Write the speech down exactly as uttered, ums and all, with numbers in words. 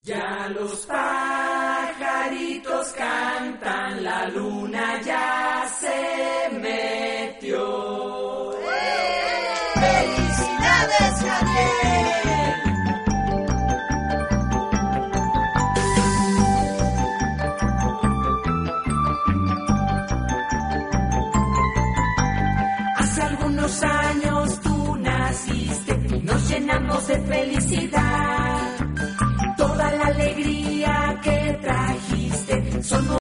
Ya los pajaritos cantan, la luna ya se metió. ¡Felicidades, Javier! Hace algunos años tú naciste y nos llenamos de felicidad. Toda la alegría que trajiste son